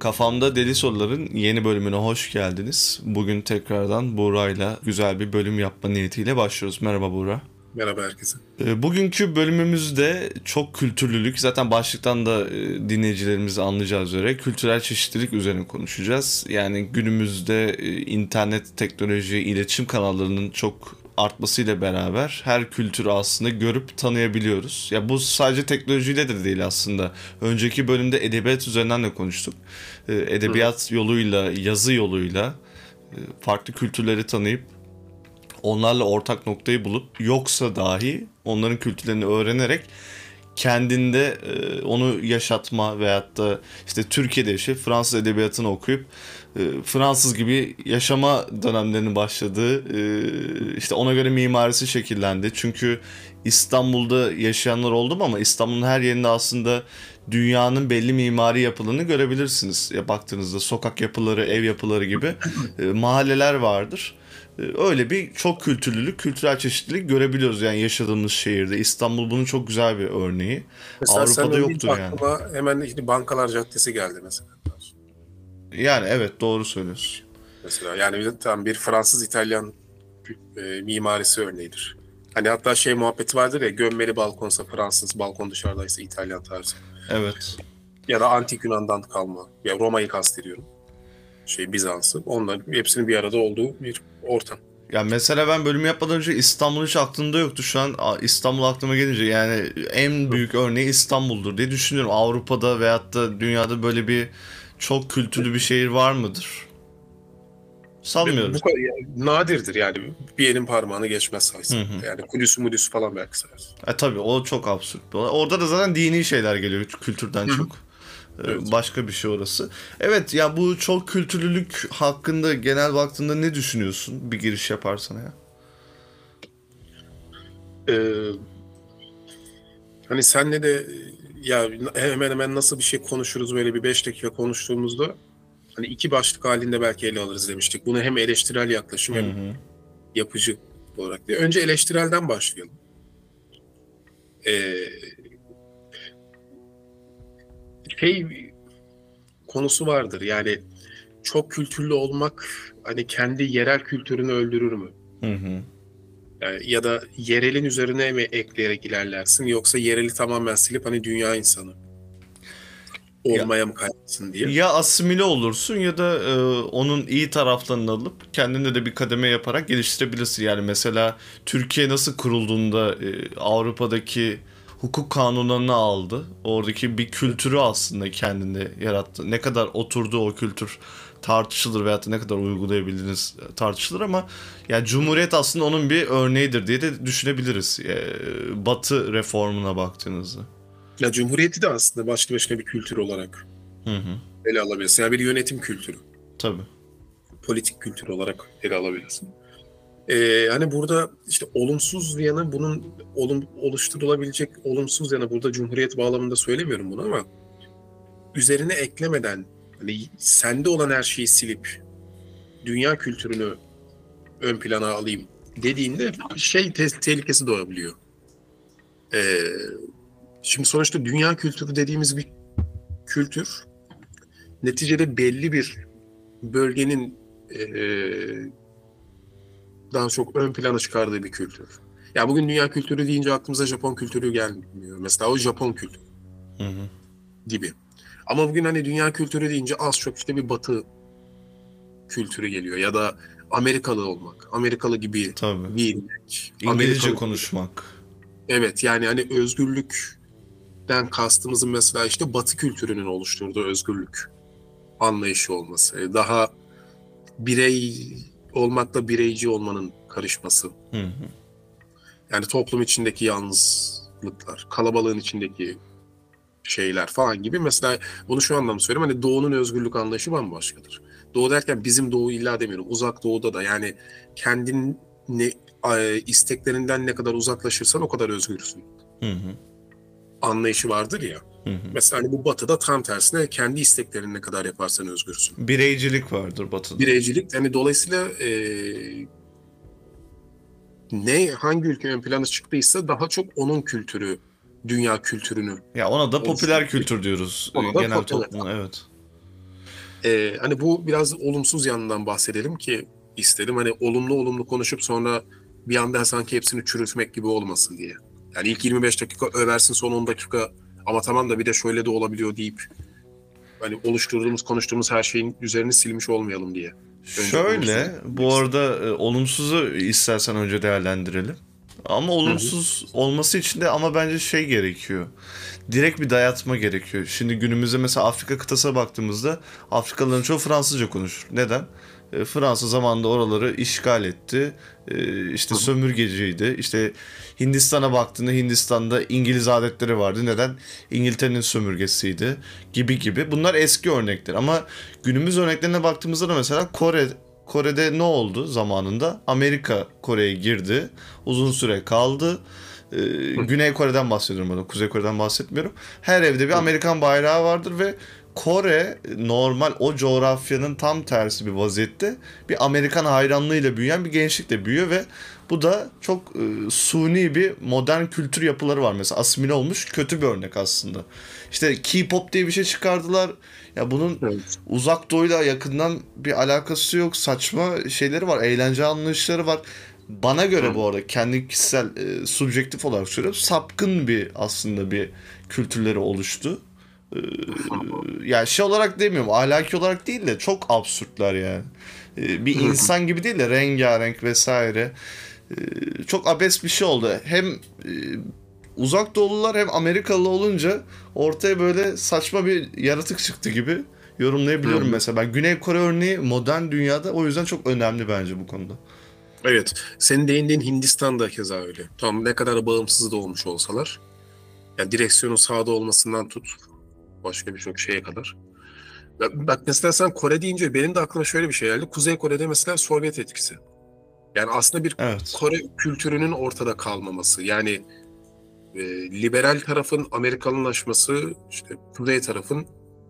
Kafamda Deli Sorular'ın yeni bölümüne hoş geldiniz. Bugün tekrardan Buğra'yla güzel bir bölüm yapma niyetiyle başlıyoruz. Merhaba Buğra. Merhaba herkese. Bugünkü bölümümüzde çok kültürlülük, zaten başlıktan da dinleyicilerimiz anlayacağı üzere kültürel çeşitlilik üzerine konuşacağız. Yani günümüzde internet, teknoloji, iletişim kanallarının çok artmasıyla beraber her kültürü aslında görüp tanıyabiliyoruz. Ya bu sadece teknolojiyle de değil aslında. Önceki bölümde edebiyat üzerinden de konuştuk. Hı hı. Edebiyat yoluyla, yazı yoluyla farklı kültürleri tanıyıp onlarla ortak noktayı bulup yoksa dahi onların kültürlerini öğrenerek kendinde onu yaşatma veyahut da işte Türkiye'de yaşayıp Fransız edebiyatını okuyup Fransız gibi yaşama dönemlerinin başladığı, işte ona göre mimarisi şekillendi. Çünkü İstanbul'da yaşayanlar oldu ama İstanbul'un her yerinde aslında dünyanın belli mimari yapılarını görebilirsiniz. Ya baktığınızda sokak yapıları, ev yapıları gibi mahalleler vardır. Öyle bir çok kültürlülük, kültürel çeşitlilik görebiliyoruz yani yaşadığımız şehirde. İstanbul bunun çok güzel bir örneği. Mesela sen Avrupa'da öyle deyince yoktur yani. aklıma hemen işte Bankalar Caddesi geldi mesela. Yani evet, doğru söylüyorsun. Mesela yani tam bir Fransız-İtalyan mimarisi örneğidir. Hani hatta şey muhabbeti vardır ya, gömmeli balkonsa Fransız, balkon dışarıdaysa İtalyan tarzı. Evet. Ya da Antik Yunan'dan kalma. Ya Roma'yı kastediyorum. Bizans'ı. Onların hepsinin bir arada olduğu bir ortam. Ya mesela ben bölüm yapmadan önce İstanbul hiç aklımda yoktu. Şu an İstanbul aklıma gelince yani en Hı. büyük örneği İstanbul'dur diye düşünüyorum. Avrupa'da veyahut da dünyada böyle bir çok kültürlü bir şehir var mıdır? Ve Sanmıyorum. bu kadar yani nadirdir yani, bir elin parmağını geçmez Hı saysan. hı. Yani Kudüs'ü Mudüs'ü falan belki sayarsın. Tabii o çok absürt bir olay. Orada da zaten dini şeyler geliyor kültürden Hı hı. çok. Evet. Başka bir şey orası. Evet ya, bu çok kültürlülük hakkında genel baktığında ne düşünüyorsun? Bir giriş yaparsan ya. Ee, Hani senle de ya hemen hemen nasıl bir şey konuşuruz böyle bir 5 dakika konuştuğumuzda, hani iki başlık halinde belki ele alırız demiştik. Bunu hem eleştirel yaklaşım Hı hem hı. yapıcı olarak diye. Önce eleştirelden başlayalım. Ee, Şey konusu vardır yani, çok kültürlü olmak hani kendi yerel kültürünü öldürür mü? Hı hı. Yani ya da yerelin üzerine mi ekleyerek ilerlersin, yoksa yereli tamamen silip hani dünya insanı Ya olmaya mı kayarsın diye. ya asimile olursun ya da onun iyi taraflarını alıp kendine de bir kademe yaparak geliştirebilirsin. Yani mesela Türkiye nasıl kurulduğunda Avrupa'daki hukuk kanunlarını aldı. Oradaki bir kültürü aslında kendinde yarattı. Ne kadar oturdu o kültür tartışılır veyahut da ne kadar uygulayabildiniz tartışılır ama yani Cumhuriyet aslında onun bir örneğidir diye de düşünebiliriz. Batı reformuna baktığınızda. Ya Cumhuriyeti de aslında başlı başına bir kültür olarak Hı hı. ele alabilirsin. Yani bir yönetim kültürü, Tabii. politik kültür olarak ele alabilirsin. Hani burada işte olumsuz yanı, bunun oluşturulabilecek olumsuz yanı, burada Cumhuriyet bağlamında söylemiyorum bunu ama üzerine eklemeden hani sende olan her şeyi silip dünya kültürünü ön plana alayım dediğinde tehlikesi doğabiliyor. Ee, Şimdi sonuçta dünya kültürü dediğimiz bir kültür neticede belli bir bölgenin daha çok ön plana çıkardığı bir kültür. Ya bugün dünya kültürü deyince aklımıza Japon kültürü gelmiyor. Mesela o Japon kültürü Hı hı. gibi. Ama bugün hani dünya kültürü deyince az çok işte bir Batı kültürü geliyor. Ya da Amerikalı olmak, Amerikalı gibi Tabii. giyinmek, İngilizce Amerikalı gibi. konuşmak. Evet yani hani özgürlükten kastımızın mesela işte Batı kültürünün oluşturduğu özgürlük anlayışı olması. Daha birey olmakla bireyci olmanın karışması. Hı hı. Yani toplum içindeki yalnızlıklar, kalabalığın içindeki şeyler falan gibi. Mesela bunu şu anlamda söylüyorum. Hani Doğu'nun özgürlük anlayışı bambaşkadır. Doğu derken bizim Doğu illa demiyorum. Uzak Doğu'da da yani kendin isteklerinden ne kadar uzaklaşırsan o kadar özgürsün Hı hı. anlayışı vardır ya. Hı hı. Mesela hani bu Batı'da tam tersine, kendi isteklerini ne kadar yaparsan özgürsün. Bireycilik vardır Batı'da. Bireycilik hani dolayısıyla hangi ülke ön plana çıktıysa daha çok onun kültürü dünya kültürünü Ya ona da popüler oluşturur. kültür diyoruz Ona da genel evet. toplumda, evet. Hani bu biraz olumsuz yanından bahsedelim ki istedim. Hani olumlu olumlu konuşup sonra bir anda sanki hepsini çürütmek gibi olmasın diye. Yani ilk 25 dakika översin, son 10 dakika ama tamam da bir de şöyle de olabiliyor deyip hani oluşturduğumuz, konuştuğumuz her şeyin üzerini silmiş olmayalım diye. Önce olumsuz Şöyle, demek bu istedim. arada olumsuzu istersen önce değerlendirelim. Ama Hı hı. olumsuz olması için de ama bence şey gerekiyor. Direkt bir dayatma gerekiyor. Şimdi günümüzde mesela Afrika kıtasına baktığımızda Afrikalıların çoğu Fransızca konuşur. Neden? Fransa zamanında oraları işgal etti. İşte Hı hı. sömürgeciydi. İşte Hindistan'a baktığında Hindistan'da İngiliz adetleri vardı. Neden? İngiltere'nin sömürgesiydi gibi gibi. Bunlar eski örnekler ama günümüz örneklerine baktığımızda da mesela Kore'de ne oldu zamanında? Amerika Kore'ye girdi. Uzun süre kaldı. Güney Kore'den bahsediyorum burada. Kuzey Kore'den bahsetmiyorum. Her evde bir Hı Amerikan bayrağı vardır ve Kore normal o coğrafyanın tam tersi bir vaziyette bir Amerikan hayranlığıyla büyüyen bir gençlikle büyüyor ve bu da çok suni bir modern kültür yapıları var. Mesela asimile olmuş kötü bir örnek aslında. İşte K-pop diye bir şey çıkardılar. Ya bunun Evet. uzak doğuyla yakından bir alakası yok. Saçma şeyleri var. Eğlence anlayışları var. Bana göre Hı. bu arada kendi kişisel subjektif olarak söylüyorum. Sapkın bir aslında bir kültürleri oluştu. Ee, Yani şey olarak demiyorum. Ahlaki olarak değil de çok absürtler yani. Bir Hı hı. insan gibi değil de rengarenk vesaire. Çok abes bir şey oldu. Hem uzak doğulular hem Amerikalı olunca ortaya böyle saçma bir yaratık çıktı gibi Hı yorumlayabiliyorum hı. mesela. Ben Güney Kore örneği modern dünyada o yüzden çok önemli bence bu konuda. Evet. Senin değindiğin Hindistan da keza öyle. Tam ne kadar bağımsız da olmuş olsalar. Yani direksiyonun sağda olmasından tut başka birçok şeye kadar. Bak mesela sen Kore deyince benim de aklıma şöyle bir şey geldi. Kuzey Kore'de mesela Sovyet etkisi. Yani aslında bir Evet. Kore kültürünün ortada kalmaması. Yani liberal tarafın Amerikalılaşması, işte kuzey tarafın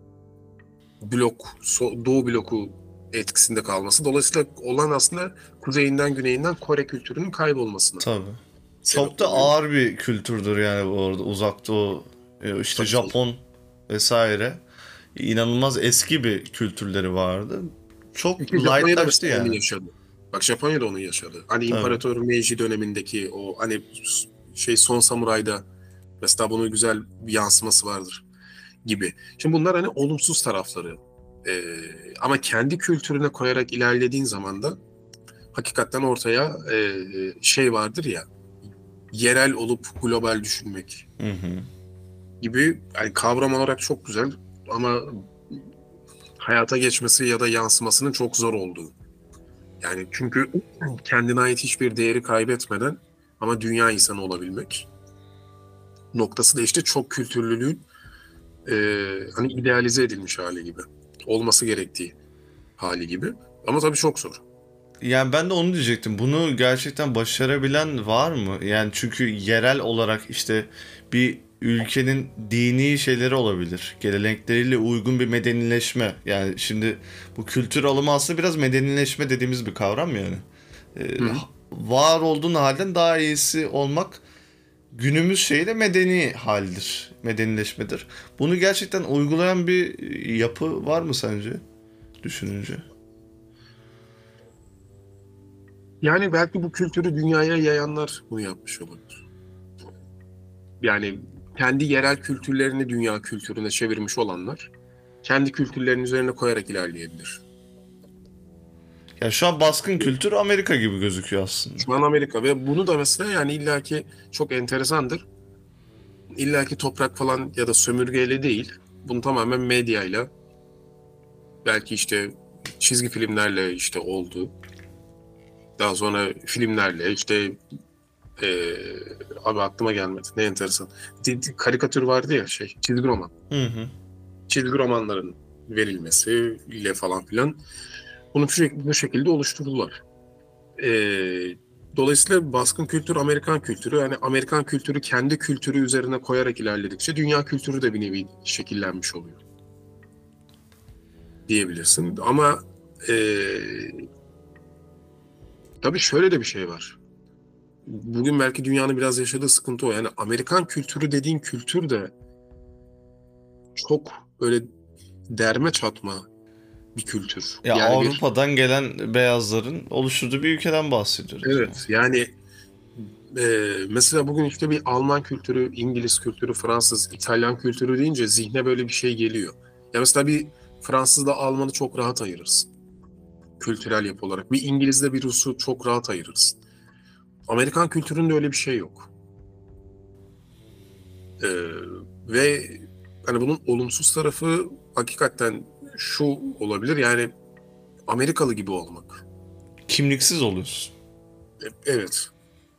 Doğu bloku etkisinde kalması. Dolayısıyla olan aslında kuzeyinden güneyinden Kore kültürünün kaybolmasına Tabii. Çok sebep da oluyor. ağır bir kültürdür yani bu arada. Uzak Doğu, işte Tabii tabii. Japon vesaire. İnanılmaz eski bir kültürleri vardı. Çok Çünkü Japonya'da lightlaştı mesela onu yani. yaşadı. Bak Japonya'da onu yaşadı. Hani Tabii. İmparator Meiji dönemindeki o hani şey Son Samuray'da mesela bunun güzel bir yansıması vardır gibi. Şimdi bunlar hani olumsuz tarafları. Ee, Ama kendi kültürüne koyarak ilerlediğin zaman da hakikaten ortaya şey vardır ya, yerel olup global düşünmek Hı hı. gibi, yani kavram olarak çok güzel ama hayata geçmesi ya da yansımasının çok zor olduğu. Yani çünkü kendine ait hiçbir değeri kaybetmeden ama dünya insanı olabilmek noktası da işte çok kültürlülüğün hani idealize edilmiş hali gibi. Olması gerektiği hali gibi. Ama tabii çok zor. Yani ben de onu diyecektim. Bunu gerçekten başarabilen var mı? Yani çünkü yerel olarak işte bir ülkenin dini şeyleri olabilir. Gelenekleriyle uygun bir medenileşme. Yani şimdi bu kültür alımı aslında biraz medenileşme dediğimiz bir kavram yani. Hı hı. Var olduğun halden daha iyisi olmak günümüz şeyiyle medeni haldir. Medenileşmedir. Bunu gerçekten uygulayan bir yapı var mı sence? Düşününce. Yani belki bu kültürü dünyaya yayanlar bunu yapmış olabilir. Yani kendi yerel kültürlerini dünya kültürüne çevirmiş olanlar kendi kültürlerinin üzerine koyarak ilerleyebilir. Ya şu an baskın kültür Amerika gibi gözüküyor aslında. Şu an Amerika ve bunu da mesela yani illaki çok enteresandır. İllaki toprak falan ya da sömürgeyle değil. Bunu tamamen medyayla, belki işte çizgi filmlerle işte oldu. Daha sonra filmlerle işte abi aklıma gelmedi. Ne enteresan. Karikatür vardı ya, şey, çizgi roman. Hı hı. Çizgi romanların verilmesiyle falan filan. Bunu bu şekilde oluşturdular. Ee, Dolayısıyla baskın kültür Amerikan kültürü. Yani Amerikan kültürü kendi kültürü üzerine koyarak ilerledikçe dünya kültürü de bir nevi şekillenmiş oluyor diyebilirsin. Ama tabii şöyle de bir şey var. Bugün belki dünyanın biraz yaşadığı sıkıntı o. Yani Amerikan kültürü dediğin kültür de çok böyle derme çatma. bir kültür. Ya Yani bir Avrupa'dan gelen beyazların oluşturduğu bir ülkeden bahsediyoruz yani. evet yani mesela bugün işte bir Alman kültürü, İngiliz kültürü, Fransız, İtalyan kültürü deyince zihne böyle bir şey geliyor. Ya mesela bir Fransızla Alman'ı çok rahat ayırırsın kültürel yapı olarak. Bir İngiliz'le bir Rus'u çok rahat ayırırsın. Amerikan kültüründe öyle bir şey yok. E, ve hani bunun olumsuz tarafı hakikaten şu olabilir yani Amerikalı gibi olmak. Kimliksiz oluyorsun. Evet.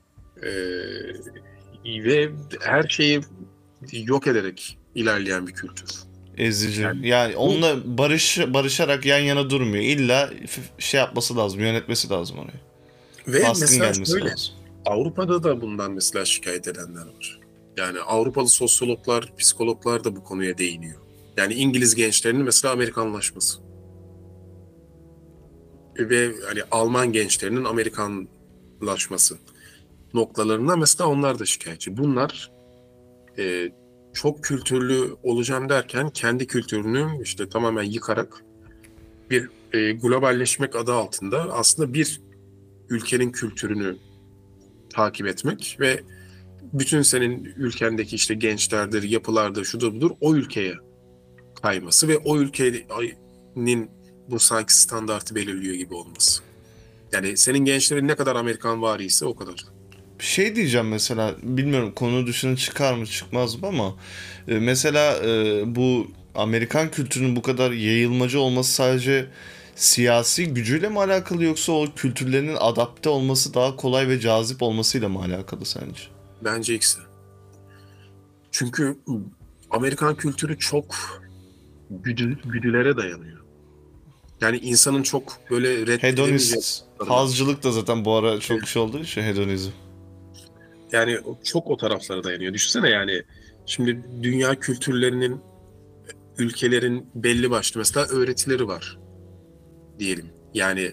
Ve her şeyi yok ederek ilerleyen bir kültür. Ezici. Yani Yani bu onunla barışarak yan yana durmuyor. İlla şey yapması lazım, yönetmesi lazım orayı. ve Baskın mesela gelmesi şöyle lazım. Avrupa'da da bundan mesela şikayet edenler var. Yani Avrupalı sosyologlar, psikologlar da bu konuya değiniyor. Yani İngiliz gençlerinin mesela Amerikanlaşması ve hani Alman gençlerinin Amerikanlaşması noktalarında mesela onlar da şikayetçi. Bunlar e, çok kültürlü olacağım derken kendi kültürünü işte tamamen yıkarak bir globalleşmek adı altında aslında bir ülkenin kültürünü takip etmek ve bütün senin ülkendeki işte gençlerdir, yapılardır, şudur budur o ülkeye kayması ve o ülkenin bu sanki standartı belirliyor gibi olması. Yani senin gençlerin ne kadar Amerikan vari ise o kadar. Bir şey diyeceğim mesela, bilmiyorum konu dışına çıkar mı çıkmaz mı ama mesela bu Amerikan kültürünün bu kadar yayılmacı olması sadece siyasi gücüyle mi alakalı, yoksa o kültürlerinin adapte olması daha kolay ve cazip olmasıyla mı alakalı sence? Bence ikisi. Çünkü Amerikan kültürü çok güdülere dayanıyor. Yani insanın çok böyle reddedemeyeceği Hedonist, tarafları var. hazcılık da zaten bu ara çok şey olduğu için hedonizm. Yani çok o taraflara dayanıyor. Düşünsene yani şimdi dünya kültürlerinin, ülkelerin belli başlı mesela öğretileri var diyelim. Yani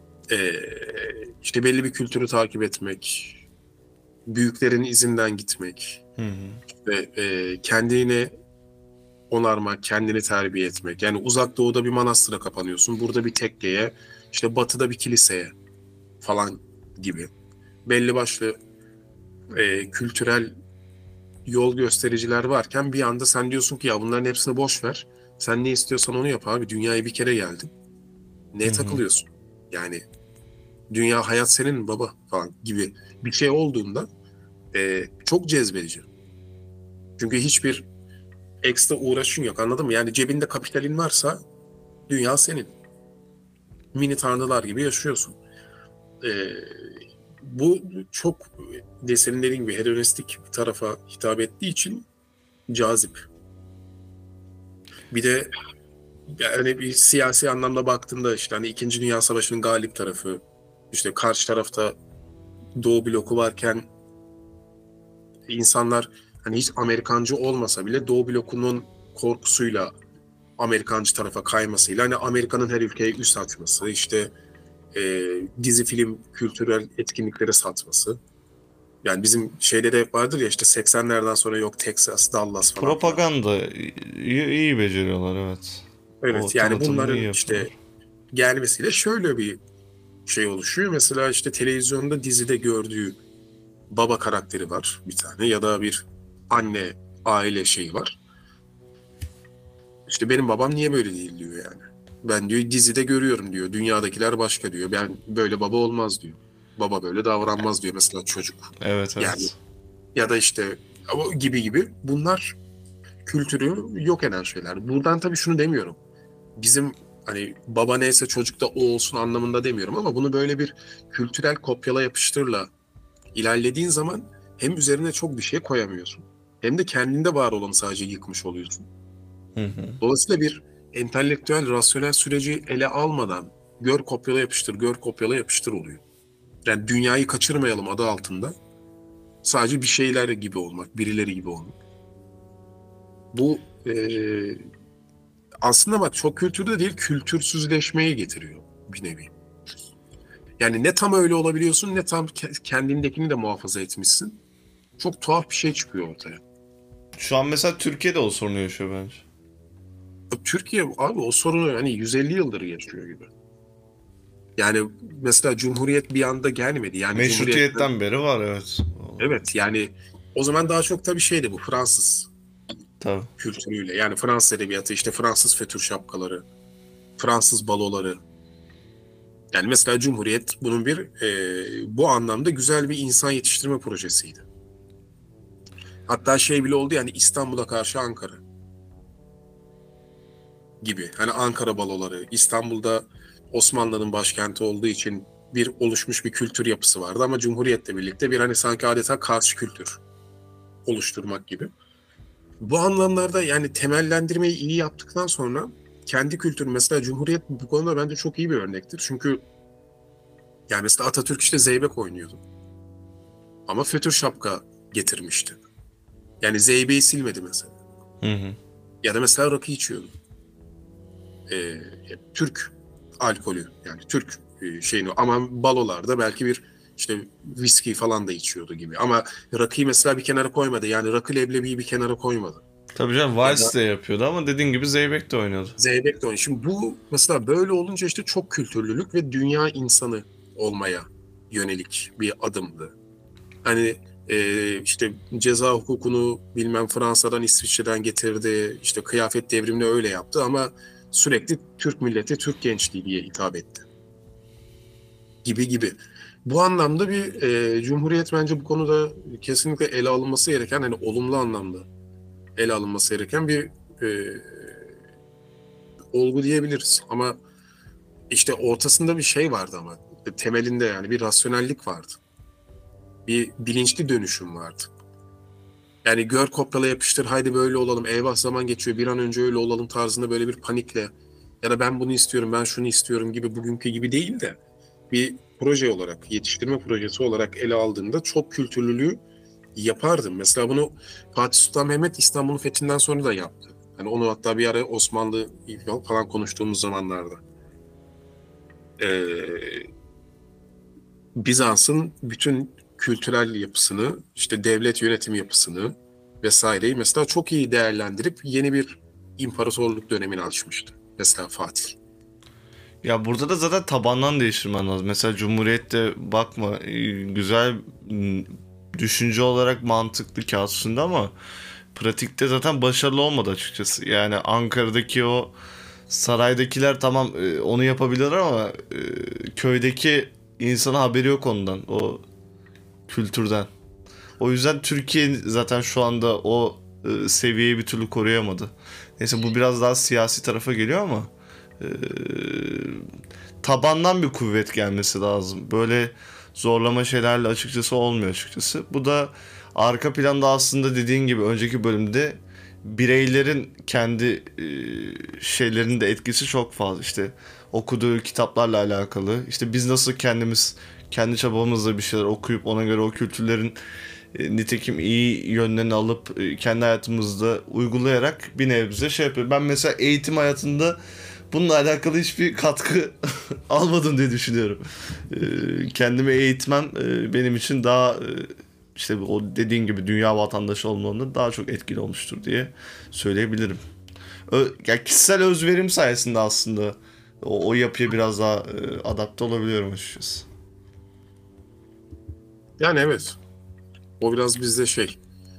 işte belli bir kültürü takip etmek, büyüklerin izinden gitmek Hı hı. ve kendini onarmak, kendini terbiye etmek. Yani uzak doğuda bir manastıra kapanıyorsun, burada bir tekkeye, işte batıda bir kiliseye falan gibi. Belli başlı kültürel yol göstericiler varken bir anda sen diyorsun ki ya bunların hepsini boş ver. Sen ne istiyorsan onu yap abi. Dünyaya bir kere geldin. Hı Neye hı. takılıyorsun? Yani dünya hayat senin baba falan gibi bir şey olduğunda çok cezbedici. Çünkü hiçbir ekstra uğraşın yok anladın mı? Yani cebinde kapitalin varsa dünya senin. Mini tanrılar gibi yaşıyorsun. E, bu çok senin dediğin gibi hedonistik bir tarafa hitap ettiği için cazip. Bir de yani bir siyasi anlamda baktığında işte hani İkinci Dünya Savaşı'nın galip tarafı, işte karşı tarafta Doğu bloku varken insanlar hani hiç Amerikancı olmasa bile Doğu blokunun korkusuyla Amerikancı tarafa kaymasıyla hani Amerika'nın her ülkeye üst açması, işte dizi film kültürel etkinlikleri satması. Yani bizim şeyde de hep vardır ya işte 80'lerden sonra yok Texas, Dallas falan filan. Propaganda iyi beceriyorlar, evet. O Evet yani tanıtımını iyi bunların işte yapıyorlar. gelmesiyle şöyle bir şey oluşuyor. Mesela işte televizyonda dizide gördüğü baba karakteri var bir tane ya da bir anne aile şeyi var. İşte benim babam niye böyle değil diyor yani. Ben diyor dizide görüyorum diyor. Dünyadakiler başka diyor. Ben böyle baba olmaz diyor. Baba böyle davranmaz diyor mesela çocuk. Evet, Yani evet. ya da işte o gibi gibi bunlar kültürü yok eden şeyler. Buradan tabii şunu demiyorum. Bizim hani baba neyse çocuk da o olsun anlamında demiyorum ama bunu böyle bir kültürel kopyala yapıştırla ilerlediğin zaman hem üzerine çok bir şey koyamıyorsun. Hem de kendinde var olanı sadece yıkmış oluyorsun. Hı hı. Dolayısıyla bir entelektüel, rasyonel süreci ele almadan gör kopyala yapıştır, gör kopyala yapıştır oluyor. Yani dünyayı kaçırmayalım adı altında. Sadece bir şeyler gibi olmak, birileri gibi olmak. Bu aslında bak çok kültürde değil, kültürsüzleşmeye getiriyor bir nevi. Yani ne tam öyle olabiliyorsun ne tam kendindekini de muhafaza etmişsin. Çok tuhaf bir şey çıkıyor ortaya. Şu an mesela Türkiye'de o sorunu yaşıyor bence. Türkiye abi o sorunu hani 150 yıldır yaşıyor gibi. Yani mesela Cumhuriyet bir anda gelmedi. Yani Cumhuriyet'ten Meşrutiyetten beri var, evet. evet yani o zaman daha çok tabii şeydi bu Fransız Tabii. kültürüyle. Yani Fransız edebiyatı işte Fransız fötür şapkaları, Fransız baloları. Yani mesela Cumhuriyet bunun bu anlamda güzel bir insan yetiştirme projesiydi. Hatta şey bile oldu yani İstanbul'a karşı Ankara gibi. Hani Ankara baloları, İstanbul'da Osmanlı'nın başkenti olduğu için bir oluşmuş bir kültür yapısı vardı ama Cumhuriyet'le birlikte bir hani sanki adeta karşı kültür oluşturmak gibi. Bu anlamlarda yani temellendirmeyi iyi yaptıktan sonra kendi kültürü mesela Cumhuriyet bu konuda bence çok iyi bir örnektir. Çünkü yani mesela Atatürk işte zeybek oynuyordu. Ama fötür şapka getirmişti. Yani zeybeği silmedi mesela. Hı hı. Ya da mesela rakı içiyordu. Türk alkolü yani Türk şeyini ama balolarda belki bir işte viski falan da içiyordu gibi. Ama rakıyı mesela bir kenara koymadı. Yani rakı leblebiyi bir kenara koymadı. Tabii canım, Ya da vals de yapıyordu ama dediğin gibi Zeybek de oynuyordu. zeybek de oynuyor. Şimdi bu mesela böyle olunca işte çok kültürlülük ve dünya insanı olmaya yönelik bir adımdı. Hani işte ceza hukukunu bilmem Fransa'dan İsviçre'den getirdi. İşte kıyafet devrimini öyle yaptı ama sürekli Türk milleti, Türk gençliği diye hitap etti. Gibi gibi. Bu anlamda Cumhuriyet bence bu konuda kesinlikle ele alınması gereken, hani olumlu anlamda ele alınması gereken bir e, olgu diyebiliriz. Ama işte ortasında bir şey vardı ama temelinde yani bir rasyonellik vardı. Bir bilinçli dönüşüm vardı. Yani gör kopyala yapıştır haydi böyle olalım eyvah zaman geçiyor bir an önce öyle olalım tarzında böyle bir panikle ya da ben bunu istiyorum ben şunu istiyorum gibi bugünkü gibi değil de bir proje olarak yetiştirme projesi olarak ele aldığında çok kültürlülüğü yapardım. Mesela bunu Fatih Sultan Mehmet İstanbul'un fethinden sonra da yaptı. Hani onu hatta bir ara Osmanlı falan konuştuğumuz zamanlarda. Ee, Bizans'ın bütün kültürel yapısını, işte devlet yönetim yapısını vesaireyi mesela çok iyi değerlendirip yeni bir imparatorluk dönemini açmıştı. Mesela Fatih. Ya burada da zaten tabandan değiştirmen lazım. Mesela Cumhuriyet'te bakma, güzel, düşünce olarak mantıklı kağıt üstünde ama pratikte zaten başarılı olmadı açıkçası. Yani Ankara'daki o saraydakiler tamam, onu yapabilir ama köydeki insana haberi yok ondan, o kültürden. O yüzden Türkiye zaten şu anda o seviyeyi bir türlü koruyamadı. Neyse, bu biraz daha siyasi tarafa geliyor ama e, tabandan bir kuvvet gelmesi lazım. Böyle zorlama şeylerle açıkçası olmuyor açıkçası. Bu da arka planda aslında dediğin gibi önceki bölümde bireylerin kendi şeylerinin de etkisi çok fazla. İşte okuduğu kitaplarla alakalı. İşte biz nasıl kendimiz kendi çabamızla bir şeyler okuyup ona göre o kültürlerin nitekim iyi yönlerini alıp kendi hayatımızda uygulayarak bir nebze şey yapıyor. Ben mesela eğitim hayatında bununla alakalı hiçbir katkı almadım diye düşünüyorum. Kendimi eğitmem benim için daha işte o dediğin gibi dünya vatandaşı olmamda daha çok etkili olmuştur diye söyleyebilirim. Ya kişisel özverim sayesinde aslında o yapıya biraz daha adapte olabiliyorum açıkçası. Yani evet, o biraz bizde şey,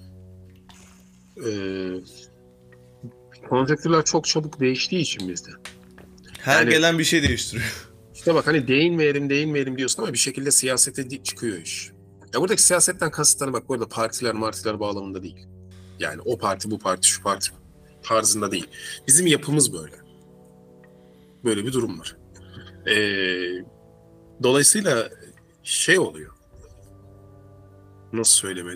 e, konjektürler çok çabuk değiştiği için bizde. Her Yani gelen bir şey değiştiriyor. işte bak hani değinmeyelim diyorsun ama bir şekilde siyasete çıkıyor iş. Ya buradaki siyasetten kasıt hani bak bu arada partiler martiler bağlamında değil. Yani o parti bu parti şu parti tarzında değil. Bizim yapımız böyle. Böyle bir durum var. Ee, Dolayısıyla şey oluyor. Nasıl söylemeli?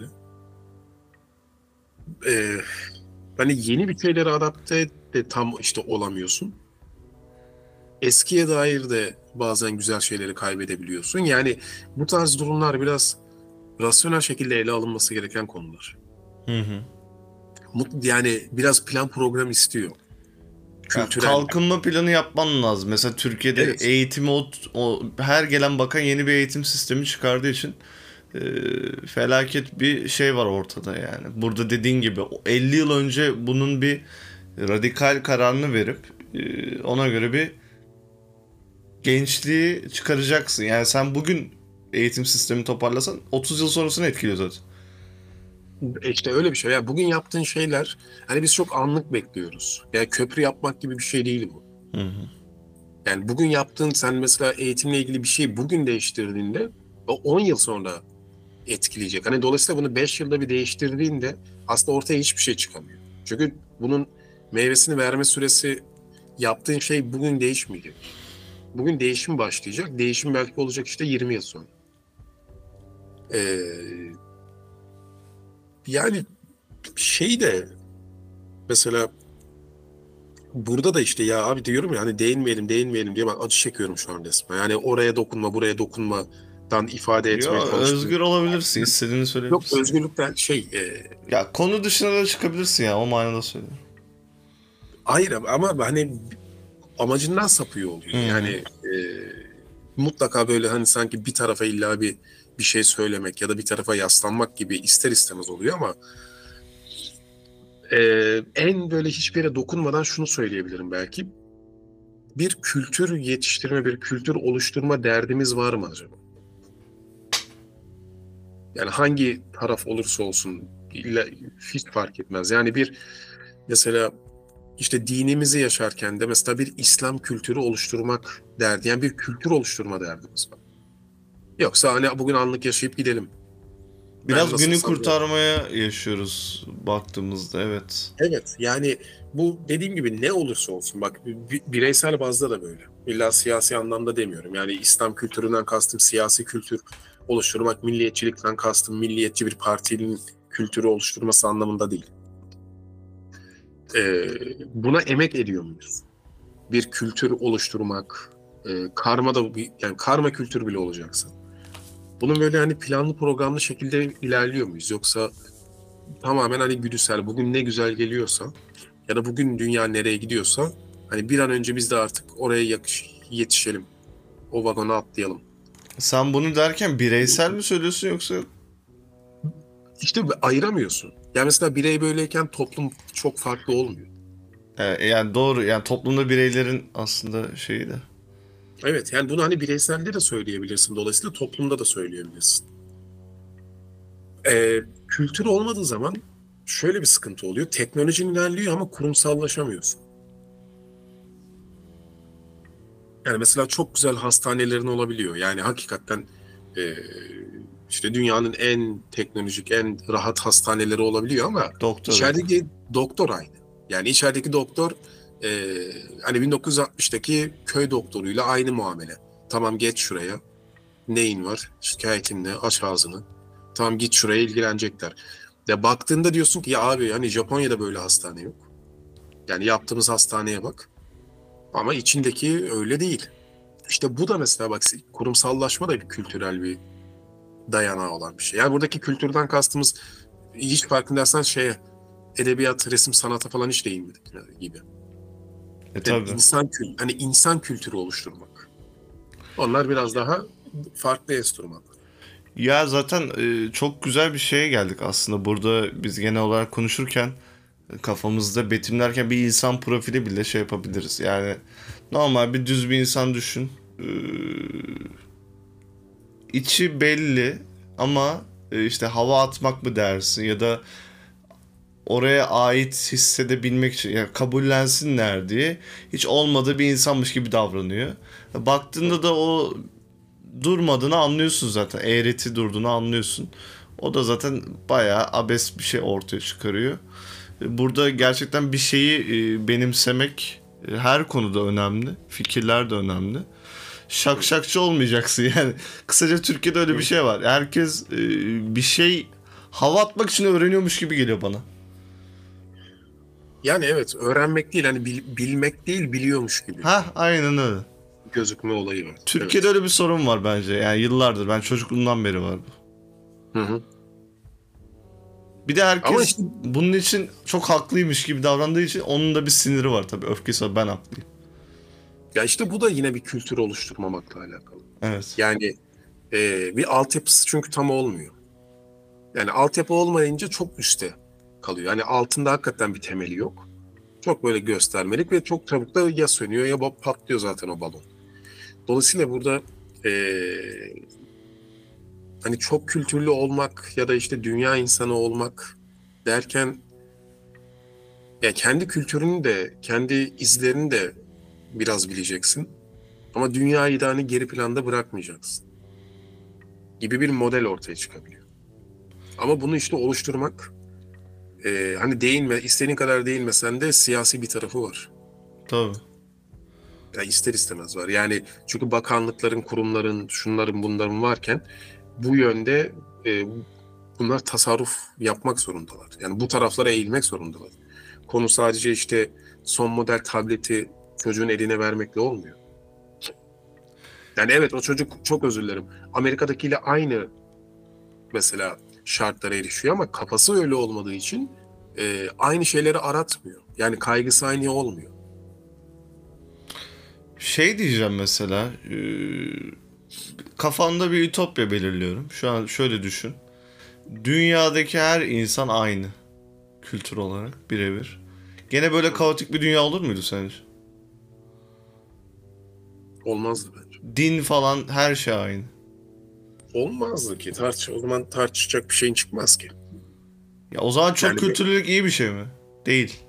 Ee, Hani yeni bir şeylere adapte de tam işte olamıyorsun. Eskiye dair de bazen güzel şeyleri kaybedebiliyorsun. Yani bu tarz durumlar biraz rasyonel şekilde ele alınması gereken konular. Hı hı. Yani biraz plan program istiyor. Ya Kültürel. kalkınma planı yapman lazım. Mesela Türkiye'de Evet. eğitimi o her gelen bakan yeni bir eğitim sistemi çıkardığı için e, felaket bir şey var ortada yani. Burada dediğin gibi 50 yıl önce bunun bir radikal kararını verip ona göre bir gençliği çıkaracaksın. Yani sen bugün eğitim sistemi toparlasan 30 yıl sonrasını etkiliyor zaten. İşte öyle bir şey. Yani bugün yaptığın şeyler hani biz çok anlık bekliyoruz. Yani köprü yapmak gibi bir şey değil bu. Hı hı. Yani bugün yaptığın sen mesela eğitimle ilgili bir şeyi bugün değiştirdiğinde o 10 yıl sonra etkileyecek. Hani dolayısıyla bunu 5 yılda bir değiştirdiğinde aslında ortaya hiçbir şey çıkamıyor. Çünkü bunun meyvesini verme süresi yaptığın şey bugün değişmeyecek. Bugün değişim başlayacak. Değişim belki olacak işte 20 yıl sonra. Ee, yani şey de mesela burada da işte ya abi diyorum ya hani değinmeyelim diye ben acı çekiyorum şu an resmen. Yani oraya dokunma buraya dokunmadan ifade etmeye Yo, çalıştım. özgür olabilirsin. İstediğini Yok söyleyebilirsin. özgürlükten Ya konu dışına da çıkabilirsin ya. O manada söylüyorum. hayır ama hani amacından sapıyor oluyor. Hı Yani hı. mutlaka böyle hani sanki bir tarafa illa bir şey söylemek ya da bir tarafa yaslanmak gibi ister istemez oluyor ama en böyle hiçbir yere dokunmadan şunu söyleyebilirim belki. Bir kültür yetiştirme, bir kültür oluşturma derdimiz var mı acaba? Yani hangi taraf olursa olsun illa, hiç fark etmez. Yani bir mesela işte dinimizi yaşarken de mesela bir İslam kültürü oluşturmak derdi. Yani bir kültür oluşturma derdimiz var. Yoksa hani bugün anlık yaşayıp gidelim. Ben Biraz günü nasılsam böyle. kurtarmaya yaşıyoruz baktığımızda, evet. Evet yani bu dediğim gibi ne olursa olsun bak bireysel bazda da böyle. İlla siyasi anlamda demiyorum. Yani İslam kültüründen kastım siyasi kültür oluşturmak, milliyetçilikten kastım milliyetçi bir partinin kültürü oluşturması anlamında değil. Buna emek ediyor muyuz? Bir kültür oluşturmak, karma da yani karma kültür bile olacaksın. Bunun böyle hani planlı programlı şekilde ilerliyor muyuz? Yoksa tamamen hani güdüsel, bugün ne güzel geliyorsa ya da bugün dünya nereye gidiyorsa hani bir an önce biz de artık oraya yetişelim. O vagona atlayalım. Sen bunu derken bireysel mi söylüyorsun yoksa? İşte ayıramıyorsun. Yani mesela birey böyleyken toplum çok farklı olmuyor. Yani doğru. Yani toplumda bireylerin aslında şeyi de. Evet yani bunu hani bireyselde de söyleyebilirsin. Dolayısıyla toplumda da söyleyebilirsin. Kültür olmadığı zaman şöyle bir sıkıntı oluyor. Teknolojin ilerliyor ama kurumsallaşamıyorsun. Yani mesela çok güzel hastanelerin olabiliyor. Yani hakikaten e, işte dünyanın en teknolojik, en rahat hastaneleri olabiliyor ama Doktor yok. içerideki doktor aynı. Yani içerideki doktor e, hani 1960'taki köy doktoruyla aynı muamele. Tamam geç şuraya. Neyin var? Şikayetin ne? Aç ağzını. Tamam git şuraya ilgilenecekler. Ya baktığında diyorsun ki ya abi hani Japonya'da böyle hastane yok. Yani yaptığımız hastaneye bak. Ama içindeki öyle değil. İşte bu da mesela bak kurumsallaşma da bir kültürel bir dayanağı olan bir şey. Yani buradaki kültürden kastımız hiç farkındaysan şeye edebiyat, resim, sanata falan hiç değinmedik gibi. Yani Tabii. hani insan kültürü oluşturmak. Onlar biraz daha farklı enstrümanlar. Ya zaten çok güzel bir şeye geldik aslında. Burada biz genel olarak konuşurken kafamızda betimlerken bir insan profili bile şey yapabiliriz. Yani normal bir düz bir insan düşün. E, içi belli ama işte hava atmak mı dersin ya da oraya ait hissedebilmek için yani kabullensinler diye hiç olmadığı bir insanmış gibi davranıyor. Baktığında da o durmadığını anlıyorsun zaten. Eğreti durduğunu anlıyorsun. O da zaten bayağı abes bir şey ortaya çıkarıyor. Burada gerçekten bir şeyi benimsemek her konuda önemli. Fikirler de önemli. Şakşakçı olmayacaksın yani. Kısaca Türkiye'de öyle bir şey var. Herkes bir şey hava atmak için öğreniyormuş gibi geliyor bana. Yani evet öğrenmek değil hani bilmek değil biliyormuş gibi Ha, aynen öyle. gözükme olayı var. Türkiye'de Evet. öyle bir sorun var bence. Yani yıllardır. Ben çocukluğumdan beri var bu. Hı hı. Bir de Ama herkes işte bunun için çok haklıymış gibi davrandığı için onun da bir siniri var tabii. Öfkesi var. Ben haklıyım. ya işte bu da yine bir kültür oluşturmamakla alakalı. Evet. Yani bir altyapısı çünkü tam olmuyor. Yani altyapı olmayınca çok üstte kalıyor. Yani altında hakikaten bir temeli yok. Çok böyle göstermelik ve çok çabuk da ya sönüyor ya patlıyor zaten o balon. Dolayısıyla burada hani çok kültürlü olmak ya da işte dünya insanı olmak derken ya kendi kültürünü de kendi izlerini de biraz bileceksin. Ama dünyayı da hani geri planda bırakmayacaksın gibi bir model ortaya çıkabiliyor. Ama bunu işte oluşturmak hani değinme, istediğin kadar değinmesen de siyasi bir tarafı var. Tabii. Ya ister istemez var. Yani çünkü bakanlıkların, kurumların, şunların bunların varken bu yönde e, bunlar tasarruf yapmak zorundalar. Yani bu taraflara eğilmek zorundalar. Konu sadece işte son model tableti çocuğun eline vermekle olmuyor. Yani evet o çocuk çok özür dilerim. Amerika'dakiyle aynı mesela şartlara erişiyor ama kafası öyle olmadığı için aynı şeyleri aratmıyor. Yani kaygısı aynı olmuyor. Şey diyeceğim mesela, kafanda bir ütopya belirliyorum. Şu an şöyle düşün. Dünyadaki her insan aynı kültür olarak birebir. Gene böyle kaotik bir dünya olur muydu sence? Olmazdı bence. Din falan her şey aynı. Olmazdı ki. O zaman tartışacak bir şeyin çıkmaz ki. Ya o zaman çok Yani kültürlülük iyi bir şey mi? Değil.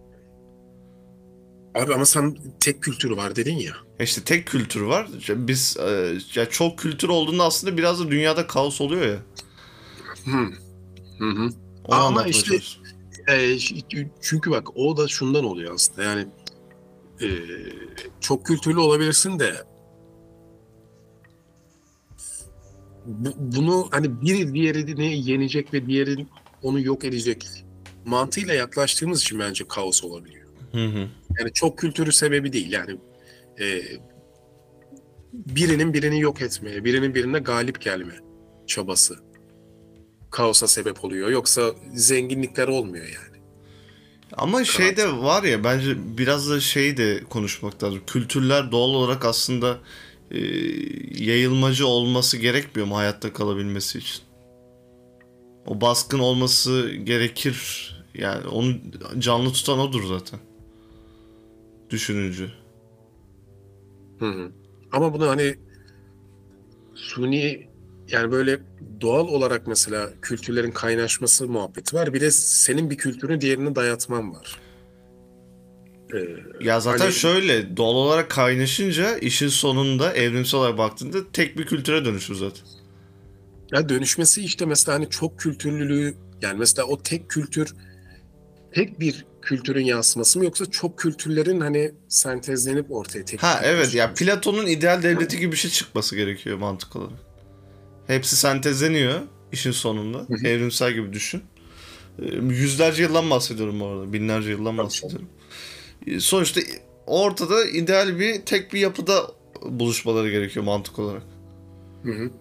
abi ama sen tek kültürü var dedin ya. İşte tek kültür var. İşte biz ya çok kültür olduğunda aslında biraz da dünyada kaos oluyor ya. Hı hı. Hı. Onu Ama anlatmaya işte çalışıyorum. çünkü bak o da şundan oluyor aslında. Yani e, çok kültürlü olabilirsin de bunu hani biri diğerini yenecek ve diğeri onu yok edecek mantığıyla yaklaştığımız için bence kaos olabiliyor. Hı hı. Yani çok kültürü sebebi değil. Yani e, birinin birini yok etmeye, birinin birine galip gelme çabası kaosa sebep oluyor. Yoksa zenginlikler olmuyor yani. Ama şey Kanaat. de var ya, bence biraz da şey de konuşmak lazım. Kültürler doğal olarak aslında e, yayılmacı olması gerekmiyor mu hayatta kalabilmesi için? O baskın olması gerekir. Yani onu canlı tutan odur zaten. Düşününce. Hı hı. Ama bunu hani suni yani böyle doğal olarak mesela kültürlerin kaynaşması muhabbeti var. Bir de senin bir kültürünü diğerine dayatman var. Ya zaten Hani şöyle, doğal olarak kaynaşınca işin sonunda evrimsel olarak baktığında tek bir kültüre dönüşür zaten. ya dönüşmesi işte mesela hani çok kültürlülüğü yani mesela o tek kültür tek bir kültürün yansıması mı yoksa çok kültürlerin hani sentezlenip ortaya tek bir Ha kültür evet, ya çıkması. Platon'un ideal devleti gibi bir şey çıkması gerekiyor mantık olarak. Hepsi sentezleniyor işin sonunda. Hı hı. Evrimsel gibi düşün. Yüzlerce yıldan bahsediyorum bu arada. Binlerce yıldan Tabii canım. bahsediyorum. Sonuçta ortada ideal bir tek bir yapıda buluşmaları gerekiyor mantık olarak. Hı hı.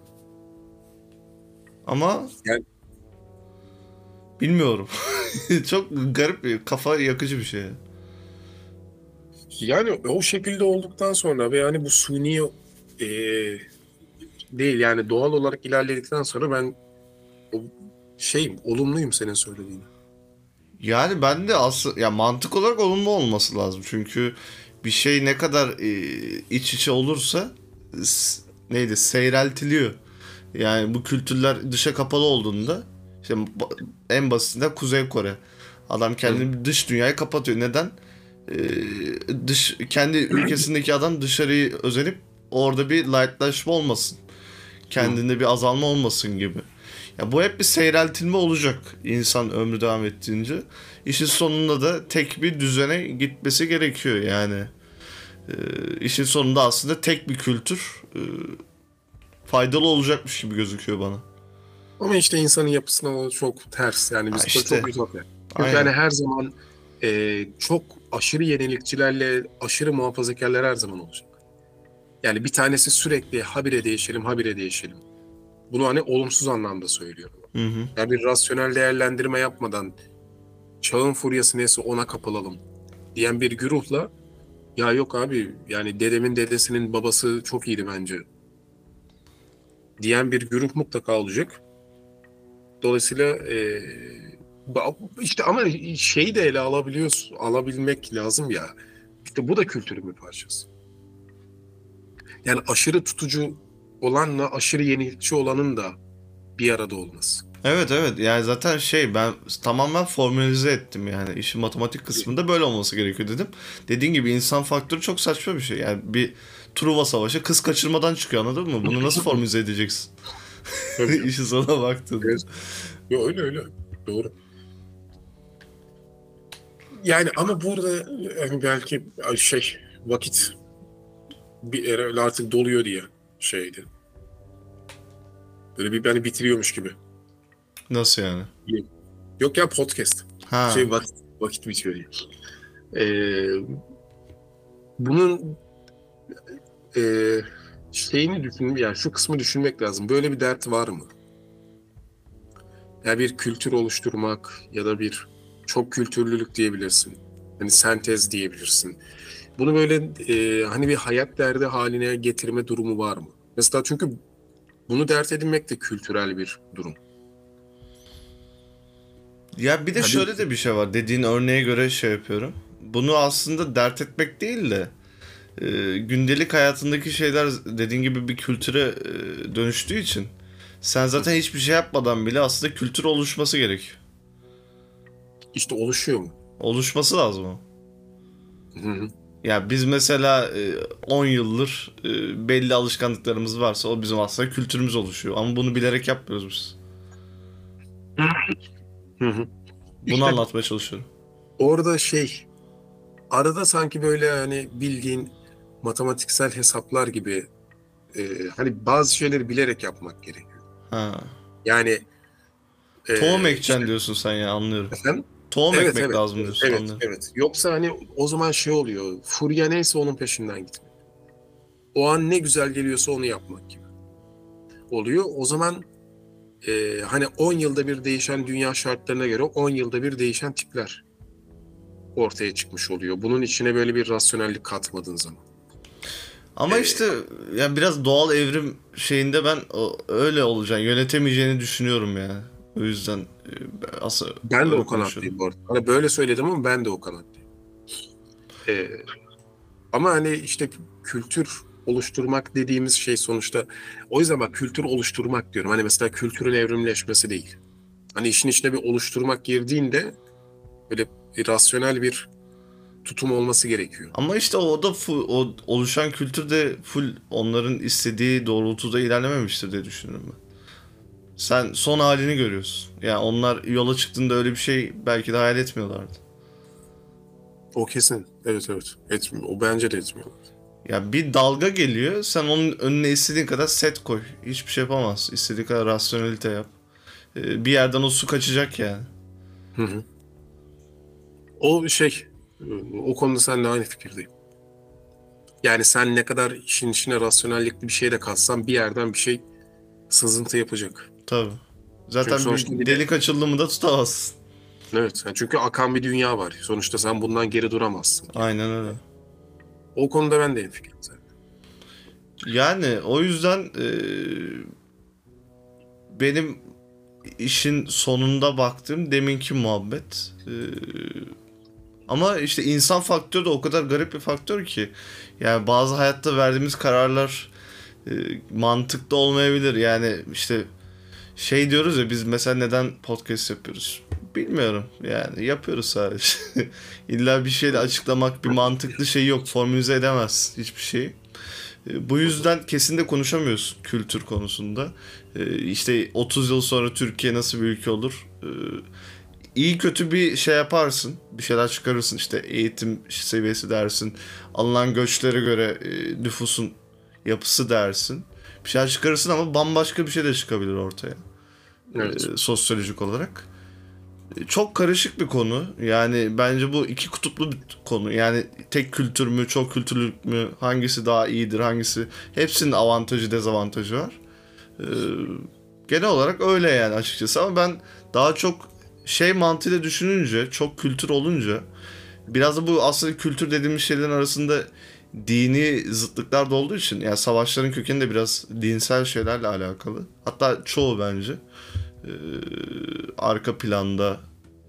Ama Yani, bilmiyorum. Çok garip bir, kafa yakıcı bir şey. yani o şekilde olduktan sonra ve yani bu suni e, değil yani doğal olarak ilerledikten sonra ben o olumluyum senin söylediğine. Yani ben de aslında ya mantık olarak olumlu olması lazım. Çünkü bir şey ne kadar iç içe olursa seyreltiliyor. Yani bu kültürler dışa kapalı olduğunda işte en basitinden Kuzey Kore. Adam Hı kendini dış dünyaya kapatıyor. Neden? Dış kendi ülkesindeki adam dışarıyı özenip orada bir lightlaşma olmasın. hı. Kendinde bir azalma olmasın gibi. Ya bu hep bir seyreltilme olacak insan ömrü devam ettiğince. İşin sonunda da tek bir düzene gitmesi gerekiyor yani. İşin sonunda aslında tek bir kültür faydalı olacakmış gibi gözüküyor bana. Ama işte insanın yapısına o çok ters. Yani Ha biz işte çok ütopya. Çünkü hani aynen. her zaman çok aşırı yenilikçilerle aşırı muhafazakarlar her zaman olacak. Yani bir tanesi sürekli habire değişelim, habire değişelim. Bunu hani olumsuz anlamda söylüyorum. Hı hı. Yani bir rasyonel değerlendirme yapmadan çağın furyası neyse ona kapılalım diyen bir güruhla ya yok abi yani dedemin dedesinin babası çok iyiydi bence diyen bir güruh mutlaka olacak. Dolayısıyla İşte ama şeyi de ele alabilmek lazım ya. İşte bu da kültürün bir parçası. Yani aşırı tutucu olanla aşırı yenilikçi olanın da bir arada olması. Evet, evet, yani zaten ben tamamen formalize ettim, yani işin matematik kısmında böyle olması gerekiyor dedim. Dediğin gibi insan faktörü çok saçma bir şey. Yani bir Truva Savaşı kız kaçırmadan çıkıyor, anladın mı? Bunu nasıl formalize edeceksin? Tabii canım. İşin sana baktığında. Evet. Yo, öyle öyle. Doğru. Yani ama burada yani belki vakit bir era artık doluyor diye şeydi. Böyle bir beni bitiriyormuş gibi. Nasıl yani? Yok ya, podcast. Ha. Vakit bitiyor diye. Bunun e, şeyini yani şu kısmı düşünmek lazım. Böyle bir dert var mı? Ya bir kültür oluşturmak ya da bir çok kültürlülük diyebilirsin. Hani sentez diyebilirsin. Bunu böyle hani bir hayat derdi haline getirme durumu var mı? Mesela çünkü bunu dert edinmek de kültürel bir durum. Ya bir de Hani şöyle de bir şey var. Dediğin örneğe göre yapıyorum. Bunu aslında dert etmek değil de gündelik hayatındaki şeyler dediğin gibi bir kültüre dönüştüğü için sen zaten hiçbir şey yapmadan bile aslında kültür oluşması gerekiyor. işte oluşuyor mu? Oluşması lazım o. Hı hı. Ya biz mesela 10 yıldır belli alışkanlıklarımız varsa o bizim aslında kültürümüz oluşuyor. Ama bunu bilerek yapmıyoruz biz. Hı hı. Bunu İşte anlatmaya çalışıyorum. orada arada sanki böyle hani bildiğin matematiksel hesaplar gibi hani bazı şeyleri bilerek yapmak gerekiyor. Ha. Yani Tohum ekeceksin işte diyorsun sen, ya anlıyorum. efendim. Tohum Evet, ekmek evet, lazım evet, diyorsun, evet, anlıyorum. evet. Yoksa hani o zaman oluyor. Furya neyse onun peşinden gitmek. O an ne güzel geliyorsa onu yapmak gibi oluyor. O zaman hani 10 yılda bir değişen dünya şartlarına göre 10 yılda bir değişen tipler ortaya çıkmış oluyor. Bunun içine böyle bir rasyonellik katmadığın zaman. Ama E, işte yani biraz doğal evrim şeyinde ben öyle olacağını, yönetemeyeceğini düşünüyorum yani. O yüzden aslında Ben de öyle o konuşuyorum. kanattayım bu arada. Hani böyle söyledim ama ben de o kanattayım. E, Ama hani işte kültür oluşturmak dediğimiz şey sonuçta, o yüzden bak kültür oluşturmak diyorum. Hani mesela kültürün evrimleşmesi değil. Hani işin içine bir oluşturmak girdiğinde böyle bir rasyonel bir tutum olması gerekiyor. Ama işte o da o oluşan kültür de full onların istediği doğrultuda ilerlememiştir diye düşünüyorum ben. Sen son halini görüyorsun. Yani onlar yola çıktığında öyle bir şey belki de hayal etmiyorlardı. O kesin. Evet, evet. Etmiyor. O bence de etmiyor. Ya bir dalga geliyor, sen onun önüne istediğin kadar set koy. Hiçbir şey yapamaz. İstediğin kadar rasyonelite yap. Bir yerden o su kaçacak yani. Hı hı. O o konuda seninle aynı fikirdeyim. Yani sen ne kadar işin içine rasyonellikli bir şey de katsan bir yerden bir şey sızıntı yapacak. Tabii. Çünkü Zaten bir sonuçta bir de delik açıldı mı da tutamazsın. evet, yani çünkü akan bir dünya var. Sonuçta sen bundan geri duramazsın yani. Aynen öyle. O konuda ben de hemfikirim zaten. Yani o yüzden benim işin sonunda baktığım deminki muhabbet. Ama işte insan faktörü de o kadar garip bir faktör ki. Yani bazı hayatta verdiğimiz kararlar e, mantıklı olmayabilir. Yani işte diyoruz ya, biz mesela neden podcast yapıyoruz? Bilmiyorum, yani yapıyoruz sadece. İlla bir şeyle açıklamak, bir mantıklı şey yok. Formülize edemez hiçbir şeyi. Bu yüzden kesin de konuşamıyorsun kültür konusunda. İşte 30 yıl sonra Türkiye nasıl bir ülke olur? İyi kötü bir şey yaparsın. Bir şeyler çıkarırsın. İşte eğitim seviyesi dersin. Alınan göçlere göre nüfusun yapısı dersin. Bir şeyler çıkarırsın ama bambaşka bir şey de çıkabilir ortaya. Evet. Sosyolojik olarak. Çok karışık bir konu. Yani bence bu iki kutuplu bir konu. Yani tek kültür mü, çok kültürlülük mü, hangisi daha iyidir, hangisi... Hepsinin avantajı, dezavantajı var. Ee, Genel olarak öyle yani açıkçası. Ama ben daha çok mantığıyla düşününce, çok kültür olunca... Biraz da bu aslında kültür dediğimiz şeylerin arasında dini zıtlıklar da olduğu için... Yani savaşların kökeni de biraz dinsel şeylerle alakalı. Hatta çoğu bence. Arka planda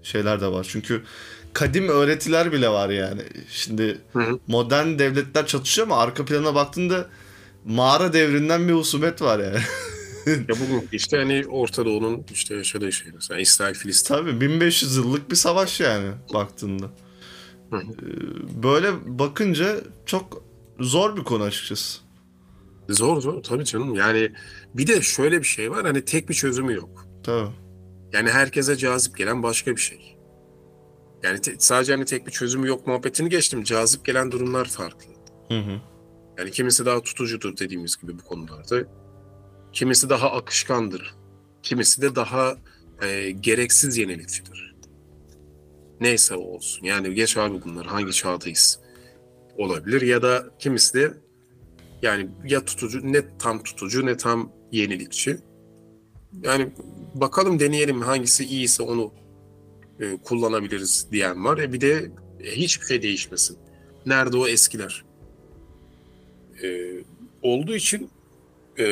şeyler de var. Çünkü kadim öğretiler bile var yani. Şimdi Hı hı. modern devletler çatışıyor ama arka plana baktığında mağara devrinden bir husumet var yani. Ya bugün işte hani Orta Doğu'nun işte yaşadığı şey mesela İsrail Filistin. Tabii 1500 yıllık bir savaş yani baktığında. Hı hı. Böyle bakınca çok zor bir konu açıkçası. Zor zor tabii canım. Yani bir de şöyle bir şey var, hani tek bir çözümü yok. Tabii. Yani herkese cazip gelen başka bir şey. Yani sadece hani tek bir çözümü yok muhabbetini geçtim. Cazip gelen durumlar farklı. Hı hı. Yani kimisi daha tutucudur dediğimiz gibi bu konularda. Kimisi daha akışkandır. Kimisi de daha gereksiz yenilikçidir. Neyse o olsun. Yani geç abi bunlar hangi çağdayız olabilir. Ya da kimisi de yani ya tutucu, ne tam tutucu ne tam yenilikçi. Yani bakalım deneyelim hangisi iyiyse onu kullanabiliriz diyen var. Bir de hiçbir şey değişmesin. Nerede o eskiler? E, Olduğu için e,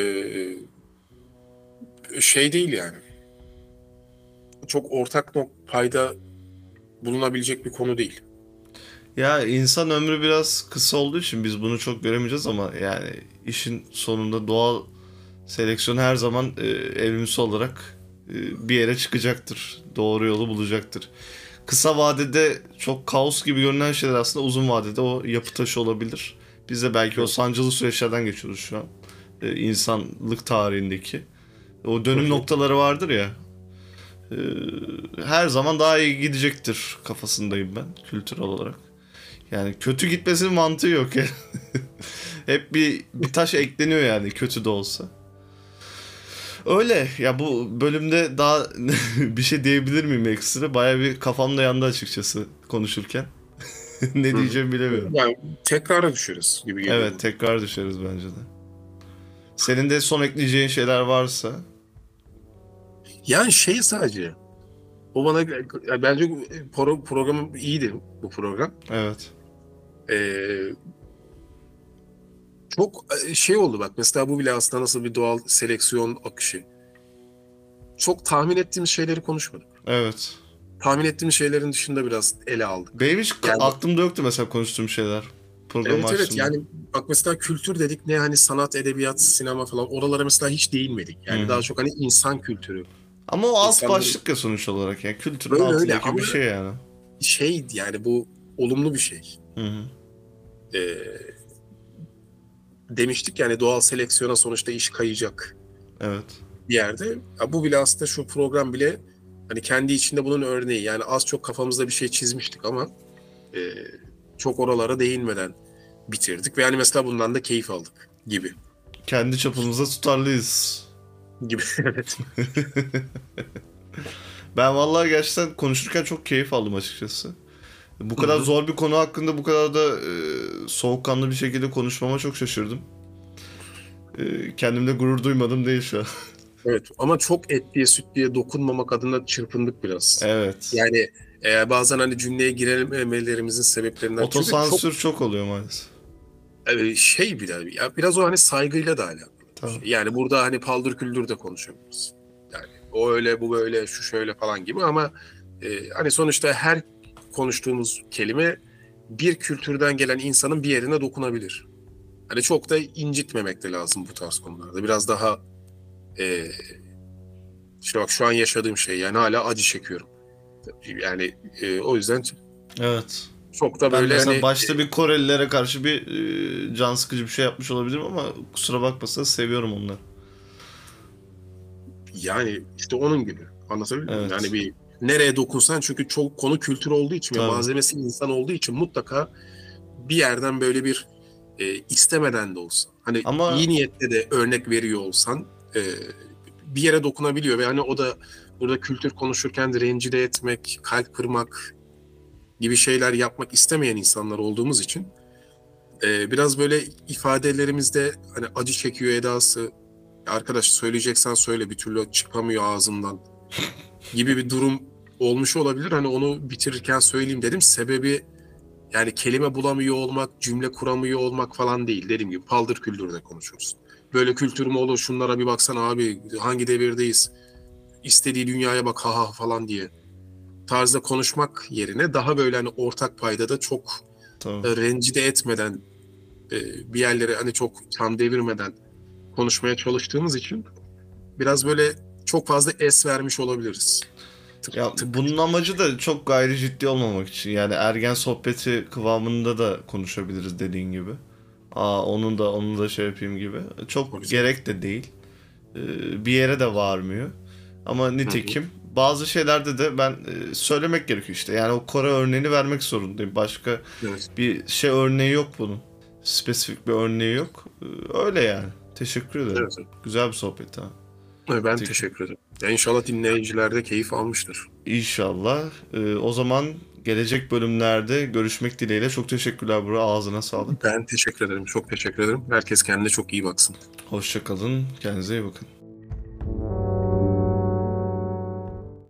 şey değil yani. Çok ortak payda bulunabilecek bir konu değil. Ya insan ömrü biraz kısa olduğu için biz bunu çok göremeyeceğiz ama yani işin sonunda doğal seleksiyon her zaman evrimsel olarak bir yere çıkacaktır. Doğru yolu bulacaktır. Kısa vadede çok kaos gibi görünen şeyler aslında uzun vadede o yapı taşı olabilir. Biz de belki o sancılı süreçlerden geçiyoruz şu an. İnsanlık tarihindeki. O Hı dönüm hı. noktaları vardır ya. e, Her zaman daha iyi gidecektir kafasındayım ben kültürel olarak. Yani kötü gitmesinin mantığı yok ya. Hep bir taş ekleniyor yani kötü de olsa. Öyle ya, bu bölümde daha bir şey diyebilir miyim ekstra? Baya bir kafam da yandı açıkçası konuşurken. Ne Hı hı. diyeceğimi bilemiyorum. Yani tekrara düşeriz gibi geliyor Evet, bana. tekrar düşeriz bence de. Senin de son ekleyeceğin şeyler varsa. Yani şey sadece o bana yani bence programım iyiydi bu program. Evet. Ee, Çok şey oldu bak mesela bu bile aslında nasıl bir doğal seleksiyon akışı. Çok tahmin ettiğimiz şeyleri konuşmadık. Evet. Tahmin ettiğimiz şeylerin dışında biraz ele aldık. Benim hiç Yani aklımda yoktu mesela konuştuğum şeyler. Programı evet evet, açtığımda. yani bak mesela kültür dedik ne hani sanat, edebiyat, sinema falan oralara mesela hiç değinmedik. Hı Yani daha hı. çok hani insan kültürü. Ama o alt İnsanların başlık ya sonuç olarak yani kültürün böyle öyle altındaki ama bir şey yani. şey yani bu olumlu bir şey. Hı hı. Ee, Demiştik yani doğal seleksiyona sonuçta iş kayacak Evet. bir yerde. Ya bu bile aslında şu program bile hani kendi içinde bunun örneği. Yani az çok kafamızda bir şey çizmiştik ama e, çok oralara değinmeden bitirdik. Ve yani mesela bundan da keyif aldık gibi. Kendi çapımızda tutarlıyız. Gibi evet. Ben vallahi gerçekten konuşurken çok keyif aldım açıkçası. Bu Hı kadar hı. zor bir konu hakkında bu kadar da soğukkanlı bir şekilde konuşmama çok şaşırdım. Kendimde gurur duymadım değil şu an. Evet ama çok etliye sütlüye dokunmamak adına çırpındık biraz. Evet. Yani bazen hani cümleye girememelerimizin sebeplerinden. Çünkü çok Otosansür çok oluyor maalesef. şey bir de ya biraz o hani saygıyla da alakalı bir Tamam. şey. Yani burada hani paldır küldür de konuşabiliriz. Yani o öyle bu böyle şu şöyle falan gibi ama hani sonuçta her konuştuğumuz kelime bir kültürden gelen insanın bir yerine dokunabilir. Hani çok da incitmemek de lazım bu tarz konularda. Biraz daha e, işte bak şu an yaşadığım şey yani hala acı çekiyorum. Yani o yüzden Evet. çok da Ben böyle hani mesela başta bir Korelilere karşı bir can sıkıcı bir şey yapmış olabilirim ama kusura bakmasın, seviyorum onları. yani işte onun gibi anlatabiliyor muyum? Yani Evet. bir nereye dokunsan çünkü çok konu kültür olduğu için ve Tabii. malzemesi insan olduğu için mutlaka bir yerden böyle bir istemeden de olsa hani Ama iyi niyetle de örnek veriyor olsan bir yere dokunabiliyor ve hani o da burada kültür konuşurken de rencide etmek, kalp kırmak gibi şeyler yapmak istemeyen insanlar olduğumuz için biraz böyle ifadelerimizde hani acı çekiyor edası, arkadaş söyleyeceksen söyle bir türlü çıkamıyor ağzımdan gibi bir durum olmuş olabilir. Hani onu bitirirken söyleyeyim dedim. Sebebi yani kelime bulamıyor olmak, cümle kuramıyor olmak falan değil. Dediğim gibi paldır küldür de konuşuruz. Böyle kültür mü olur, şunlara bir baksana abi hangi devirdeyiz, İstediği dünyaya bak ha ha falan diye tarzda konuşmak yerine daha böyle hani ortak paydada çok Tabii. rencide etmeden bir yerlere hani çok kan devirmeden konuşmaya çalıştığımız için biraz böyle çok fazla es vermiş olabiliriz. Ya Tık tık. bunun amacı da çok gayri ciddi olmamak için. Yani ergen sohbeti kıvamında da konuşabiliriz dediğin gibi. Onu da şey yapayım gibi. O Çok güzel. gerek de değil. Bir yere de varmıyor. Ama Hı hı. nitekim bazı şeylerde de ben söylemek gerekiyor işte. Yani o Kore örneğini vermek zorundayım. Başka Evet. bir şey örneği yok bunun. Spesifik bir örneği yok. Öyle yani. Teşekkür ederim. Evet. Güzel bir sohbet ha. Ben Nitekim. teşekkür ederim. Ya inşallah dinleyiciler de keyif almıştır. İnşallah. O zaman gelecek bölümlerde görüşmek dileğiyle. Çok teşekkürler Burak. Ağzına sağlık. Ben teşekkür ederim. Çok teşekkür ederim. Herkes kendine çok iyi baksın. Hoşça kalın. Kendinize iyi bakın.